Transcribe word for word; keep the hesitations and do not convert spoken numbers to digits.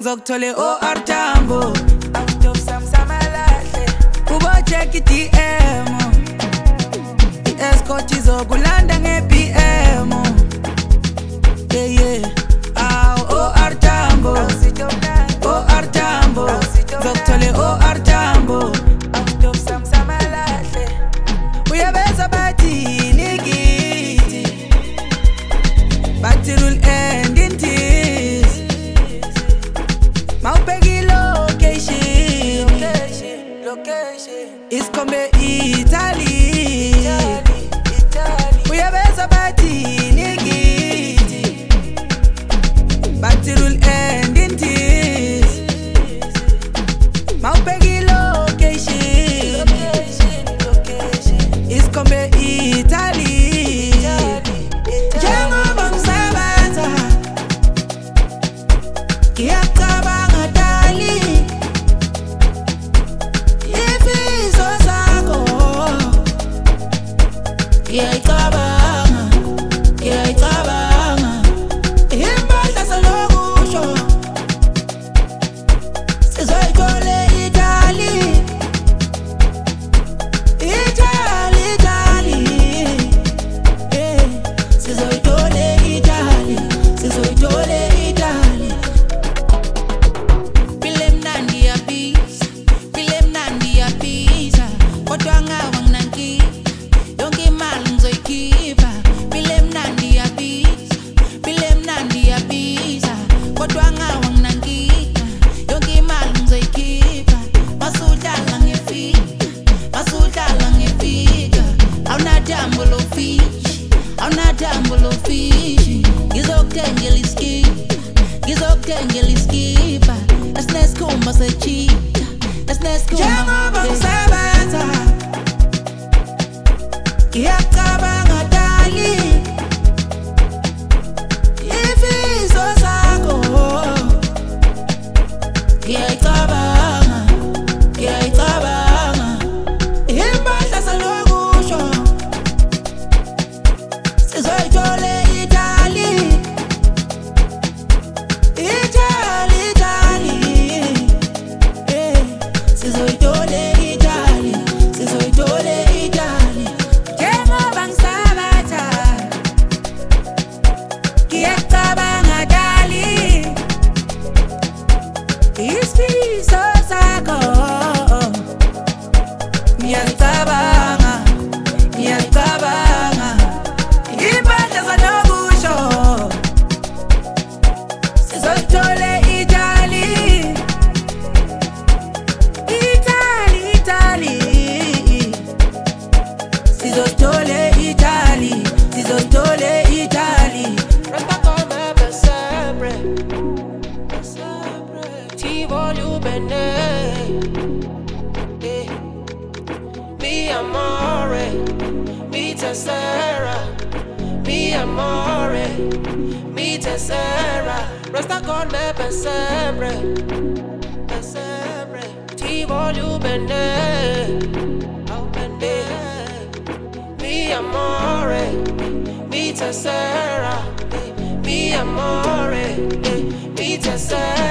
Zoktole o artambo Auto sam samalahle Kubo check D M I-escort izokulanda nge-B M Yeah yeah Aw o artambo O artambo Zoktole o artambo Auto sam samalahle Uyabeza bathi nikiti Bathi rule end in tears Maupegi location Iskombe Italy Uyabeza bathi nikiti Bathi rule end in tears Maupegi location Iskombe Italy Njengoba ngisebenza ngiyacabanga dali ifiso zakho ngiyayicabanga ngiyayicabanga impahla salokusho sizoyithola Italy Italy Italy eh sizoyithola Italy sizoyithola Italy Bile mnandi yabiza Bile mnandi yabiza Kodwa ngawa nginanki Yonke imali ngizoyikhipha Bile mnandi yabiza Bile mnandi yabiza Kodwa ngawa nginanki Yonke imali ngizoyikhipha Masudlala ngifika Masudlala ngifika Awunadambo lo fish Awunadambo lo fish Ngizokuthengela iskipa Ngizokuthengela iskipa Esineskhumba sechika Esineskhumba Njengoba ngisebenza ngiyacabanga dali ifiso zakho ngiyayicabanga ngiyayicabanga impahla salokusho sizoyithola Italy Italy Italy eh sizoyithola Italy sizoyithola Italy Njengoba ngisebenza ngiyacabanga dali ifiso zakho ngiyacabanga ngiyacabanga impahla salokusho sizoyithola Italy Italy Italy sizoyithola Italy sizoyithola Italy Resta come per sempre per sempre ti voglio bene eh. Mi amore mi tesera mi amore mi tesera Resta con me per sempre per sempre ti voglio bene oh bene mi amore mi tesera mi amore mi tesera